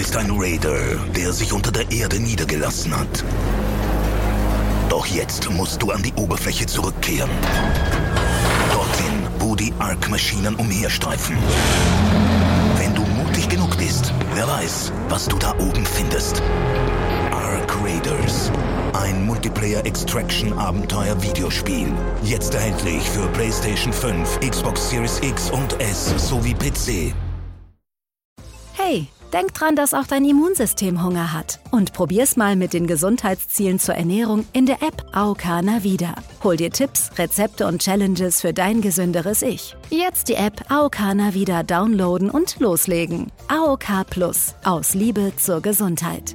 bist ein Raider, der sich unter der Erde niedergelassen hat. Doch jetzt musst du an die Oberfläche zurückkehren. Dorthin, wo die Ark-Maschinen umherstreifen. Wenn du mutig genug bist, wer weiß, was du da oben findest. Ark Raiders. Ein Multiplayer-Extraction-Abenteuer-Videospiel. Jetzt erhältlich für PlayStation 5, Xbox Series X und S sowie PC. Hey, denk dran, dass auch dein Immunsystem Hunger hat. Und probier's mal mit den Gesundheitszielen zur Ernährung in der App AOK Navida. Hol dir Tipps, Rezepte und Challenges für dein gesünderes Ich. Jetzt die App AOK Navida downloaden und loslegen. AOK Plus. Aus Liebe zur Gesundheit.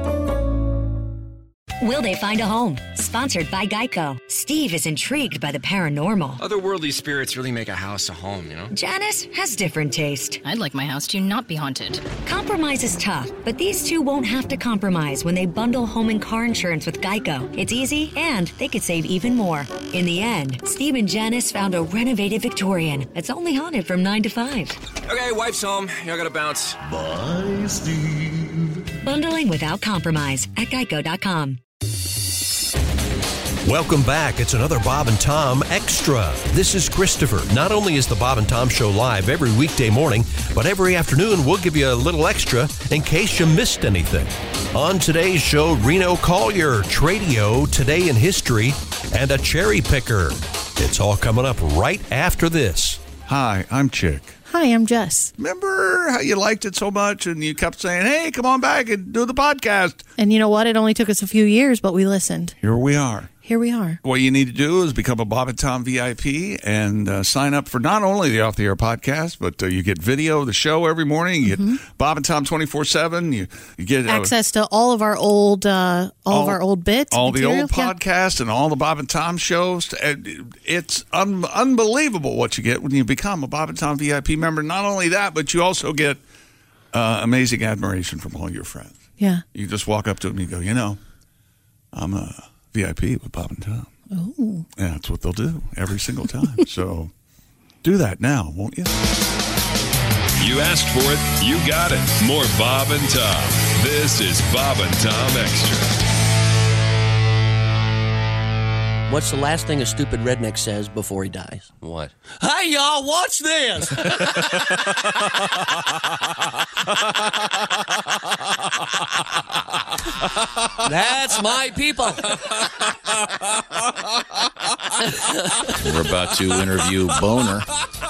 Will they find a home? Sponsored by Geico. Steve is intrigued by the paranormal. Otherworldly spirits really make a house a home, you know? Janice has different taste. I'd like my house to not be haunted. Compromise is tough, but these two won't have to compromise when they bundle home and car insurance with Geico. It's easy, and they could save even more. In the end, Steve and Janice found a renovated Victorian that's only haunted from 9 to 5. Okay, wife's home. I gotta bounce. Bye, Steve. Bundling without compromise at geico.com. Welcome back. It's another Bob and Tom Extra. This is Christopher. Not only is the Bob and Tom Show live every weekday morning, but every afternoon we'll give you a little extra in case you missed anything. On today's show, Reno Collier, Tradio, Today in History, and a cherry picker. It's all coming up right after this. Hi, I'm Chick. Hi, I'm Jess. Remember how you liked it so much and you kept saying, hey, come on back and do the podcast? And you know what? It only took us a few years, but we listened. Here we are. Here we are. What you need to do is become a Bob and Tom VIP and sign up for not only the Off the Air podcast, but you get video of the show every morning. You get Bob and Tom 24/7. You get access to all of our old of our old bits, all material. the old podcasts, and all the Bob and Tom shows. It's unbelievable what you get when you become a Bob and Tom VIP member. Not only that, but you also get amazing admiration from all your friends. Yeah, you just walk up to them and you go, you know, I'm a VIP with Bob and Tom. Oh. And that's what they'll do every single time. So do that now, won't you? You asked for it, you got it. More Bob and Tom. This is Bob and Tom Extra. What's the last thing a stupid redneck says before he dies? What? Hey, y'all, watch this! That's my people. We're about to interview Boner.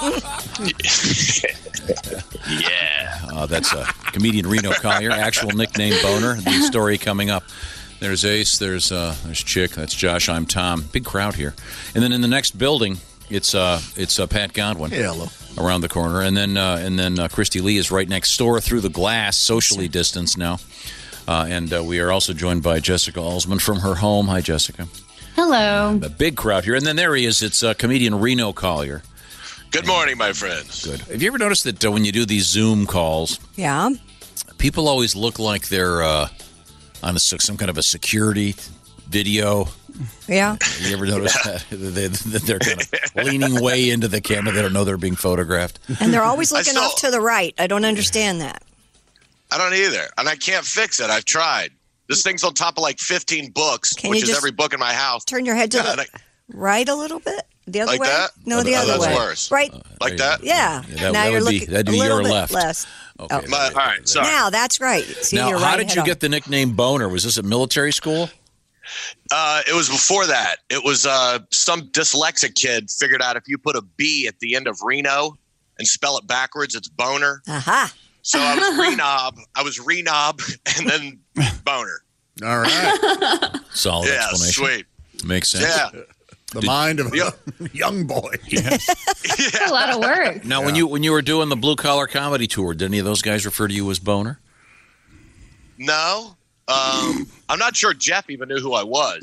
Yeah. That's a comedian Reno Collier, actual nickname Boner. The story coming up. There's Ace, there's Chick, that's Josh, I'm Tom. Big crowd here. And then in the next building, it's Pat Godwin. Hey, hello. Around the corner. And then Christy Lee is right next door through the glass, socially distanced now. And we are also joined by Jessica Alsman from her home. Hi, Jessica. Hello. A big crowd here. And then there he is. It's comedian Reno Collier. Good morning, my friends. Good. Have you ever noticed that when you do these Zoom calls, people always look like they're on some kind of a security video? Yeah. You ever notice that? They're kind of leaning way into the camera. They don't know they're being photographed. And they're always looking off to the right. I don't understand that. I don't either. And I can't fix it. I've tried. This thing's on top of like 15 books, which is every book in my house. Turn your head to the right a little bit? The other like way? That? No, the other way. That's worse. Right. Like that? Yeah. That'd be your left. Less. Okay. Oh. All right. Sorry. Now, that's right. See, now, you're how right did you get the nickname Boner? Was this at military school? It was before that. It was some dyslexic kid figured out if you put a B at the end of Reno and spell it backwards, it's Boner. Aha. So I was Renob and then Boner. All right. Solid explanation. Sweet. Makes sense. Yeah. The mind of a young boy. Yes. That's a lot of work. Now, when you were doing the Blue Collar Comedy Tour, did any of those guys refer to you as Boner? No. I'm not sure Jeff even knew who I was.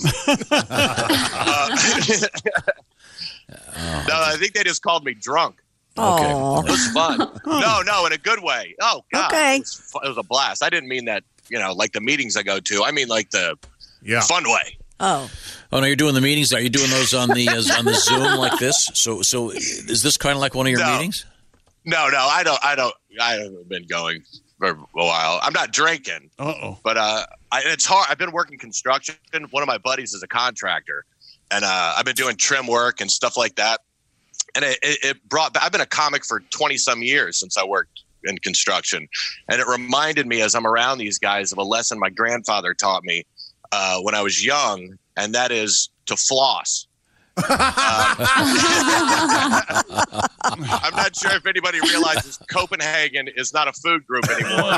No, I think they just called me drunk. Okay. It was fun. No, in a good way. Oh, God. Okay. It was a blast. I didn't mean that, like the meetings I go to. I mean like the fun way. Oh, no, you're doing the meetings. Are you doing those on the Zoom like this? So is this kind of like one of your meetings? No, I don't. haven't been going for a while. I'm not drinking. But it's hard. I've been working construction. One of my buddies is a contractor, and I've been doing trim work and stuff like that. And I've been a comic for 20 some years since I worked in construction, and it reminded me as I'm around these guys of a lesson my grandfather taught me when I was young, and that is to floss. I'm not sure if anybody realizes Copenhagen is not a food group anymore.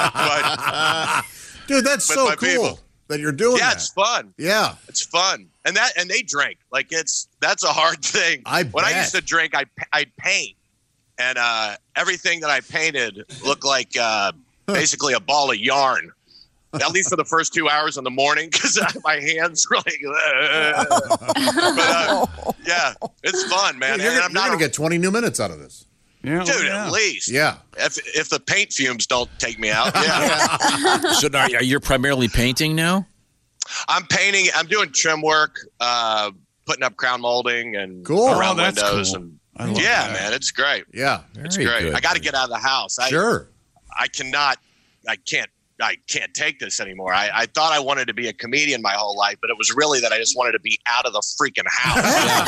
Dude, that's so cool that you're doing that. Yeah, it's fun. Yeah. It's fun. And they drink. Like that's a hard thing. When I used to drink, I'd paint. And everything that I painted looked like basically a ball of yarn. At least for the first 2 hours in the morning, because my hands were like. Yeah, it's fun, man. Dude, you're going to get 20 new minutes out of this. Yeah, dude, at least. Yeah. If the paint fumes don't take me out. Yeah. So now, are you primarily painting now? I'm painting. I'm doing trim work, putting up crown molding and around windows. Cool. And man, it's great. Yeah, it's great. Good. I got to get out of the house. I can't take this anymore. I thought I wanted to be a comedian my whole life, but it was really that I just wanted to be out of the freaking house.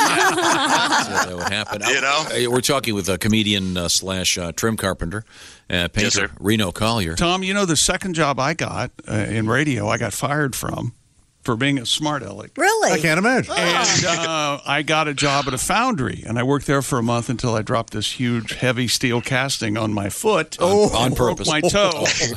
That would happen. You know, we're talking with a comedian slash trim carpenter, painter, Reno Collier. Tom, you know the second job I got in radio, I got fired from for being a smart aleck. Really? I can't imagine. And I got a job at a foundry, and I worked there for a month until I dropped this huge, heavy steel casting on my foot. On purpose. Broke my toe.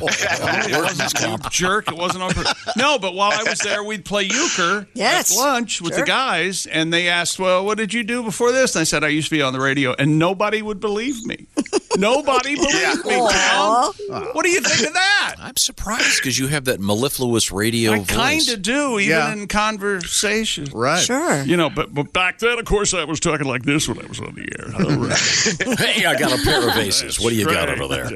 It wasn't some jerk. It wasn't on purpose. No, but while I was there, we'd play euchre at lunch with the guys, and they asked, well, what did you do before this? And I said, I used to be on the radio, and nobody would believe me. Nobody believed me, Tom. What do you think of that? I'm surprised because you have that mellifluous radio voice. I kind of do, even in conversation. Right. Sure. You know, but back then, of course, I was talking like this when I was on the air. Hey, I got a pair of aces. What do you got over there?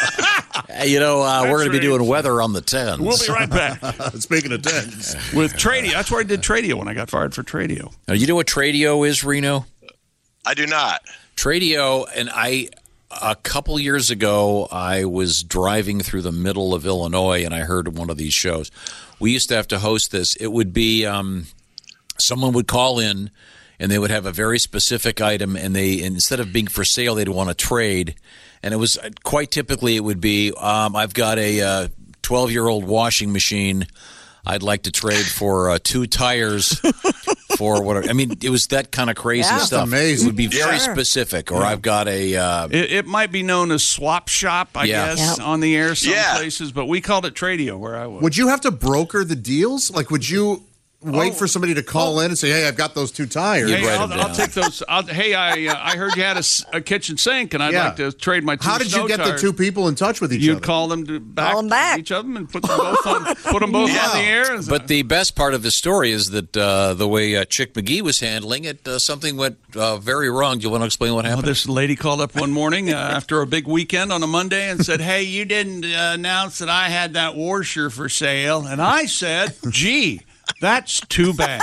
You know, we're going to be doing weather on the 10s. We'll be right back. Speaking of 10s. With Tradio. That's where I did Tradio when I got fired for Tradio. Now, you know what Tradio is, Reno? I do not. Tradio, and a couple years ago, I was driving through the middle of Illinois, and I heard one of these shows. We used to have to host this. It would be someone would call in, and they would have a very specific item, and instead of being for sale, they'd want to trade. And it was quite typically it would be, I've got a 12-year-old washing machine. I'd like to trade for 2 tires for whatever. I mean, it was that kind of crazy stuff. That's amazing. It would be very specific. Or I've got a... It might be known as Swap Shop, I guess, on the air some places, but we called it Tradio where I was. Would you have to broker the deals? Like, would you wait for somebody to call in and say, hey, I've got those 2 tires? Hey, I'll take those. Hey, I heard you had a kitchen sink, and I'd like to trade my 2 How did you get tires. the 2 people in touch with each other? You'd call them back each of them and put them both on the air. But the best part of the story is that the way Chick McGee was handling it, something went very wrong. Do you want to explain what happened? Well, this lady called up one morning after a big weekend on a Monday and said, hey, you didn't announce that I had that washer for sale. And I said, gee, that's too bad.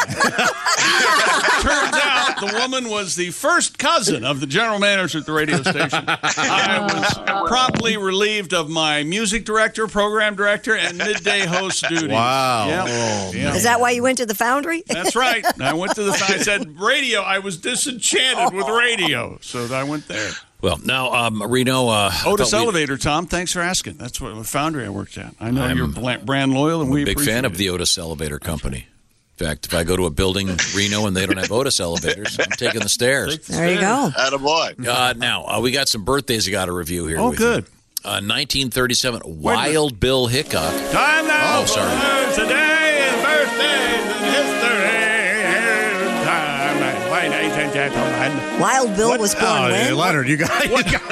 Turns out the woman was the first cousin of the general manager at the radio station. I was promptly relieved of my music director, program director, and midday host duty. Wow. Is that why you went to the foundry? That's right. I went to I said, radio. I was disenchanted with radio. So I went there. Well, now, Reno... Otis Elevator, Tom, thanks for asking. That's what foundry I worked at. I know you're brand loyal, and we I'm a big fan of it. the Otis Elevator Company. In fact, if I go to a building in Reno and they don't have Otis elevators, I'm taking the stairs. There you go. Attaboy. Now, we got some birthdays I got to review here. Oh, good. 1937, Wild Bill Hickok. Time now. Oh, sorry. Today is birthdays in history. Time, ladies and gentlemen. Wild Bill was born when? Leonard, you got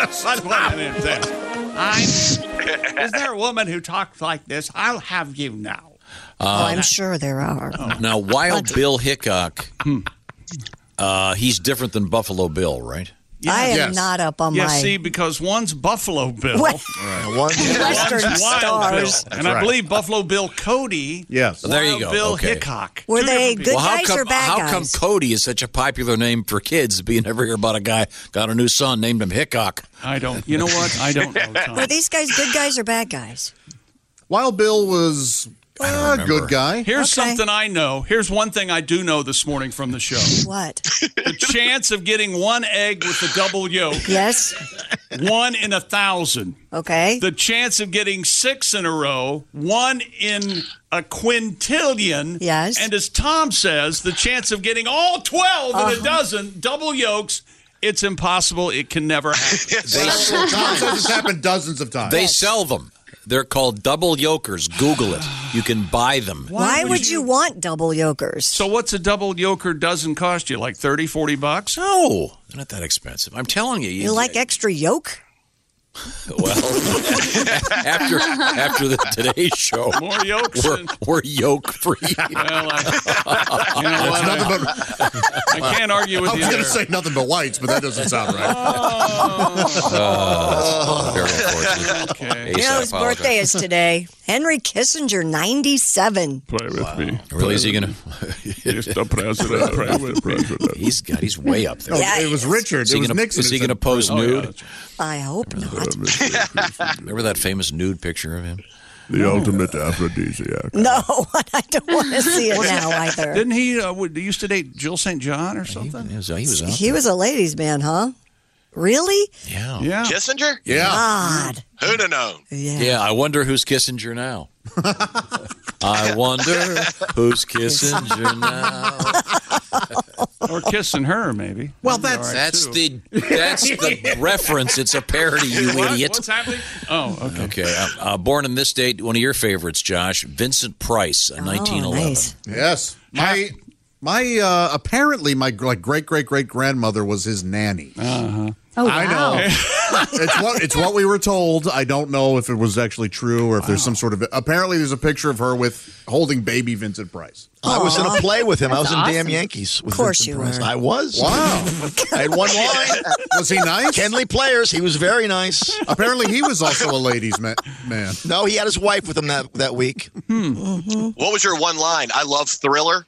Is there a woman who talks like this? I'll have you know. I'm sure there are. Now, Wild Bill Hickok, he's different than Buffalo Bill, right? I am not up on my... see, because one's Buffalo Bill. One's Wild Western Stars. Bill. And I believe Buffalo Bill Cody. Yes. Well, there you go. Bill Okay. Hickok. Were they good how guys come, or bad how guys? come Cody is such a popular name for kids? You never hear about a guy got a new son, named him Hickok. I don't. You know what? I don't know, Tom. Were these guys good guys or bad guys? Wild Bill was a good guy. Here's something I know. Here's one thing I do know this morning from the show. What? The chance of getting one egg with a double yolk. Yes. 1 in 1,000. Okay. The chance of getting 6 in a row. 1 in a quintillion. Yes. And as Tom says, the chance of getting all 12 in a dozen double yolks. It's impossible. It can never happen. Tom says it's happened dozens of times. They sell them. They're called double yokers. Google it. You can buy them. Why would you want double yokers? So what's a double yoker dozen cost you? Like $30, $40? No, they're not that expensive. I'm telling you. You like extra yolk? Well, after the Today Show, more yolks. We're yoke free. Well, you know what? I can't argue with I you. was going there. to say nothing but whites, but that doesn't sound right. Very unfortunate. Okay. You know whose birthday is today? Henry Kissinger, 97. Play with me. Really? Is he going to? Mr. President, play with President. He's way up there. No, Yeah, it was Richard. It was Nixon. Is he going to pose nude? I hope not. Remember that famous nude picture of him? The ultimate aphrodisiac. No, I don't want to see it now either. Didn't he used to date Jill St. John or something? He was out He was a ladies' man, huh? Really? Yeah. Kissinger? Yeah. God. Who'd have known? Yeah, I wonder who's Kissinger now. I wonder who's Kissinger now. Or kissing her, maybe. Well, That's the reference. It's a parody, you idiot. What's happening? Oh, okay. Okay. Born in this date, one of your favorites, Josh, Vincent Price, 1911. Nice. Yes. My apparently my great grandmother was his nanny. Oh, I wow. know. It's what we were told. I don't know if it was actually true or if there's some sort of. Apparently, there's a picture of her with holding baby Vincent Price. I was in a play with him. I was in That's Damn awesome. Yankees with Of course Vincent you Price. were. I was. Wow. I had one line. Was he nice? Kenley Players. He was very nice. Apparently, he was also a ladies' man. No, he had his wife with him that week. What was your one line? I love Thriller.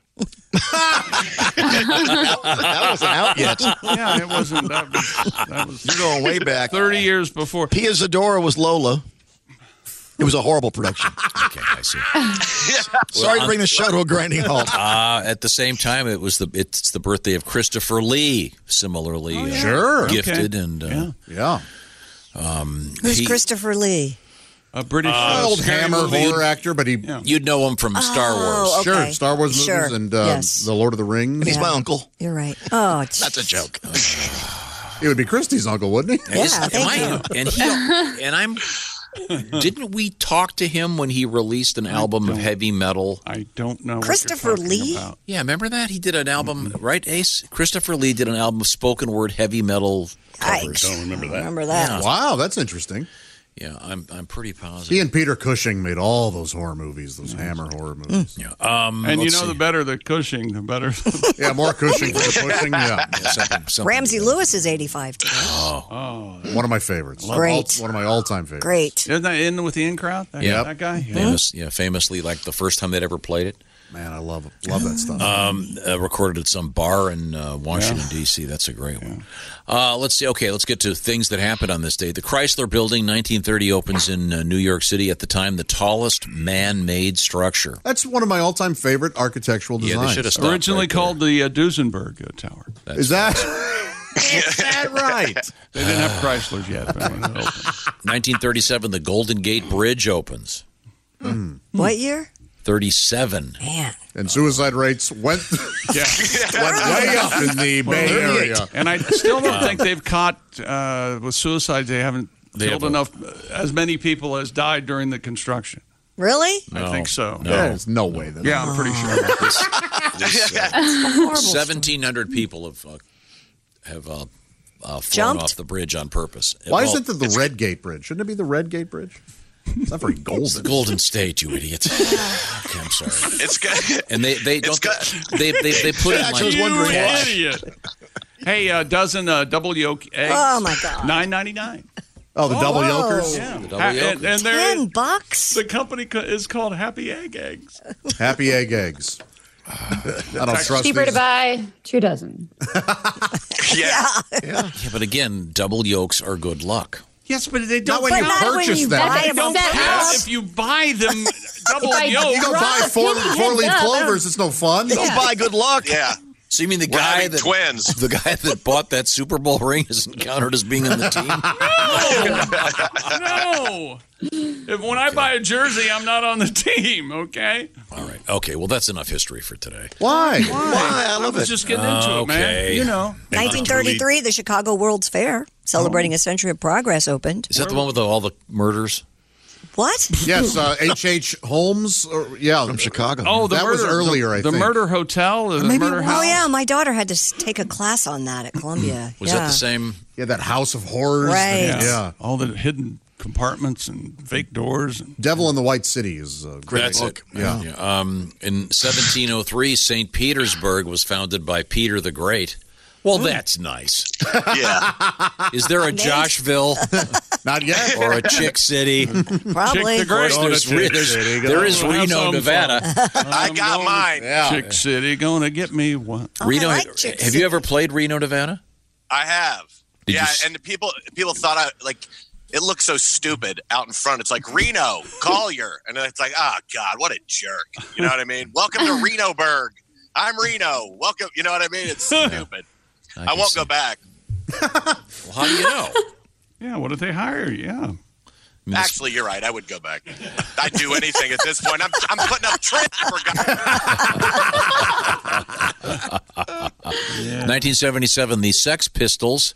That wasn't out yet. Yeah, it wasn't. That was You're going way back. 30 years before. Pia Zadora was Lola. It was a horrible production. Okay, I see. Sorry to bring the show to a grinding halt. At the same time, it's the birthday of Christopher Lee, similarly Sure. gifted and Yeah. Who's Christopher Lee? A British Old scary Hammer movie. horror actor, but he. you'd know him from Star Wars. Oh, okay. Sure, Star Wars movies Sure. and Yes. The Lord of the Rings. He's my uncle. You're right. Oh, That's a joke. He would be Christie's uncle, wouldn't he? Yeah, thank you. And I'm. Didn't we talk to him when he released an album of heavy metal? I don't know. Christopher what you're talking Lee? about. Yeah, remember that? He did an album, right, Ace? Christopher Lee did an album of spoken word heavy metal covers. Don't remember that. Remember that? Yeah. Wow, that's interesting. Yeah, I'm pretty positive. He and Peter Cushing made all those horror movies, those Hammer horror movies. Yeah. And you know, the better the Cushing, the better. Yeah, more Cushing for the pushing. Yeah. something Ramsey Lewis is 85 today. One of my favorites. Great. One of my all-time favorites. Great. Isn't that in with the in crowd? That guy? Yeah. Famously, like the first time they'd ever played it. Man, I love that stuff. Recorded at some bar in Washington, D.C. That's a great one. Let's see. Okay, let's get to things that happened on this day. The Chrysler Building, 1930, opens in New York City. At the time, the tallest man-made structure. That's one of my all-time favorite architectural designs. Yeah, they should have stopped Originally right called the Duesenberg Tower. Is that? Is that right? They didn't have Chryslers yet. But when it opened. 1937, the Golden Gate Bridge opens. What year? 37. Man. And suicide rates went way up in the Bay Area. And I still don't think they've caught, with suicides, they haven't killed enough, as many people as died during the construction. Really? I think so. No. There's no way. Yeah, I'm pretty sure. 1,700 people have fallen Jumped? off the bridge on purpose. Why isn't it the Red Gate Bridge? Shouldn't it be the Red Gate Bridge? It's not very golden. It's the Golden State, you idiot. Okay, I'm sorry. It's good. And they don't. They put in I was like wondering why. Idiot. Hey, a dozen double yolk eggs. Oh, my God. $9.99. Oh, the double yolkers? Yeah. The double yolkers. And they're- $10? The company is called Happy Eggs. Happy eggs. I don't trust Cheaper these. to buy 2 dozen. Yeah, but again, double yolks are good luck. Yes, but they Not don't when you not when purchase you them. buy They them. don't Set count up. if you buy them double If I yolk. You go Drop buy a penny four-leaf heads up. clovers. It's no fun. Don't buy good luck. Yeah. So you mean the We're guy having that twins. the guy that bought that Super Bowl ring isn't counted as being in the team? No. When I buy a jersey, I'm not on the team, okay? All right. Okay, well, that's enough history for today. Why? I love I was it. just getting into it, man. Okay. You know. 1933, the Chicago World's Fair, celebrating a century of progress, opened. Is that the one with all the murders? What? Yes, H.H. Holmes. From Chicago. Oh, the that murder, was earlier, I the think. murder hotel, or the Maybe murder it was. house. Oh, yeah, my daughter had to take a class on that at Columbia. Was that the same? Yeah, that House of Horrors. Right. Yeah. All the hidden compartments and fake doors. And Devil in the White City is a great That's book. it. Yeah. In 1703, St. Petersburg was founded by Peter the Great. Well, that's nice. Yeah. Is there a Joshville? Not yet. Or a Chick City? Probably. Of course, there is Reno, Nevada. I got mine. Yeah. Chick City, gonna get me one. Reno. I like Chick Have you ever played Reno, Nevada? I have. Did you yeah, s- and people thought it looked so stupid out in front. It's like Reno, Collier. And it's like, oh, God, what a jerk. You know what I mean? Welcome to Renoburg. I'm Reno. Welcome. You know what I mean? It's stupid. I won't go back. Well, how do you know? Yeah, what if they hire you? Yeah. Actually, you're right. I would go back. I'd do anything at this point. I'm putting up Trent for God. 1977, the Sex Pistols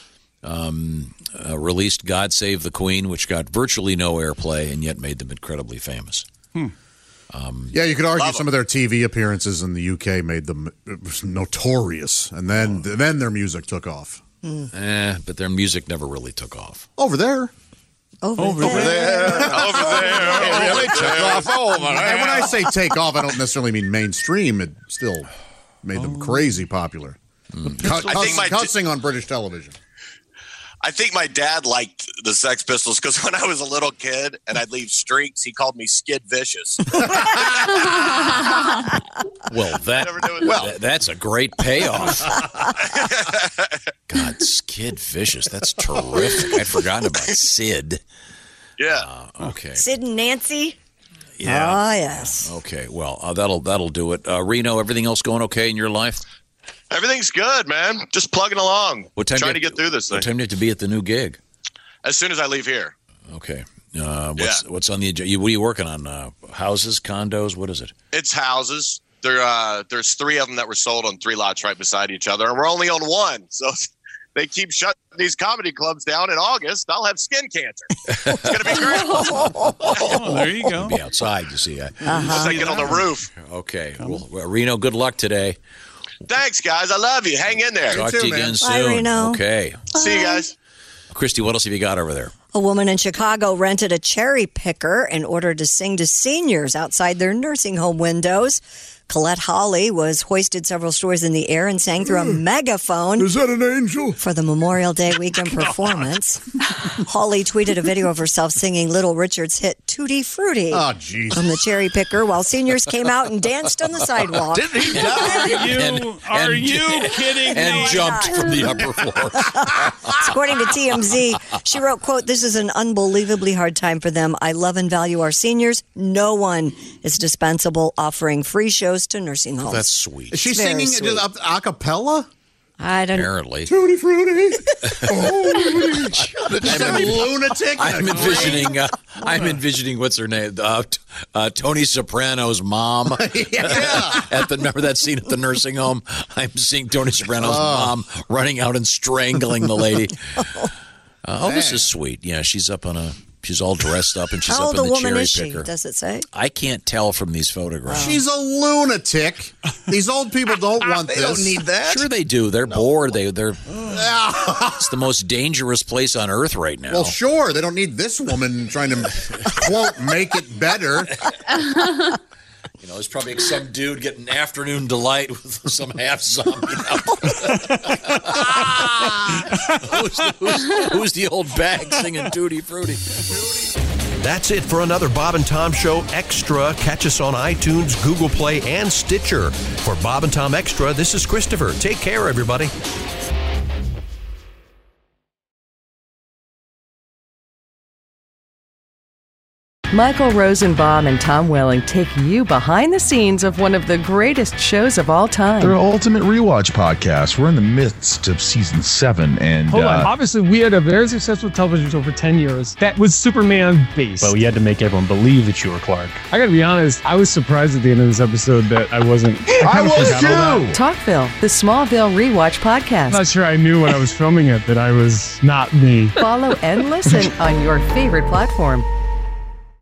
released "God Save the Queen," which got virtually no airplay and yet made them incredibly famous. Yeah, you could argue some of their TV appearances in the UK made them notorious, and then their music took off. But their music never really took off. Over there. Over there. And when I say take off, I don't necessarily mean mainstream. It still made them crazy popular. Cussing on British television. I think my dad liked the Sex Pistols because when I was a little kid and I'd leave streaks, he called me Skid Vicious. Well, that's a great payoff. God, Skid Vicious. That's terrific. I'd forgotten about Sid. Yeah. Okay. Sid and Nancy? Yeah. Oh, yes. Okay. Well, that'll do it. Reno, everything else going okay in your life? Everything's good, man. Just plugging along. What time? Trying to get through this thing. What time do you have to be at the new gig? As soon as I leave here. Okay. What's on the agenda? What are you working on? Houses, condos? What is it? It's houses. There's 3 of them that were sold on 3 lots right beside each other, and we're only on 1. So they keep shutting these comedy clubs down in August. I'll have skin cancer. It's going to be great. Oh, there you go. Be outside, you see. Once I get on the roof. Okay. Well, Reno, good luck today. Thanks, guys. I love you. Hang in there. Talk to you again soon. Bye, Reno. Okay. See you guys. Christy, what else have you got over there? A woman in Chicago rented a cherry picker in order to sing to seniors outside their nursing home windows. Colette Hawley was hoisted several stories in the air and sang through a megaphone. Is that an angel? For the Memorial Day weekend performance. Hawley tweeted a video of herself singing Little Richard's hit Tutti Frutti from the cherry picker while seniors came out and danced on the sidewalk. Didn't he die? Are you kidding me? And jumped from the upper floor. According to TMZ, she wrote, quote, "This is an unbelievably hard time for them. I love and value our seniors. No one is dispensable, offering free shows to nursing homes." That's sweet. Is she Very singing sweet. a cappella? I don't know. Apparently. Tutti Frutti. I'm lunatic. I'm envisioning what's her name? Tony Soprano's mom. Remember that scene at the nursing home? I'm seeing Tony Soprano's mom running out and strangling the lady. This is sweet. Yeah, she's up on she's all dressed up and she's How up old a in the woman cherry is she? picker. Does it say? I can't tell from these photographs. She's a lunatic. These old people don't want this. They don't need that. Sure they do. They're bored. They're it's the most dangerous place on earth right now. Well, sure. They don't need this woman trying to, quote, make it better. You know, there's probably some dude getting afternoon delight with some half zombie. Who's the old bag singing Tutti Frutti? That's it for another Bob and Tom Show Extra. Catch us on iTunes, Google Play, and Stitcher. For Bob and Tom Extra, this is Christopher. Take care, everybody. Michael Rosenbaum and Tom Welling take you behind the scenes of one of the greatest shows of all time. They're Ultimate Rewatch Podcast. We're in the midst of season 7. And hold on. Obviously, we had a very successful television show for 10 years that was Superman based. But we had to make everyone believe that you were Clark. I got to be honest, I was surprised at the end of this episode that I wasn't. I was too! Talkville, the Smallville Rewatch Podcast. I'm not sure I knew when I was filming it that I was not me. Follow and listen on your favorite platform.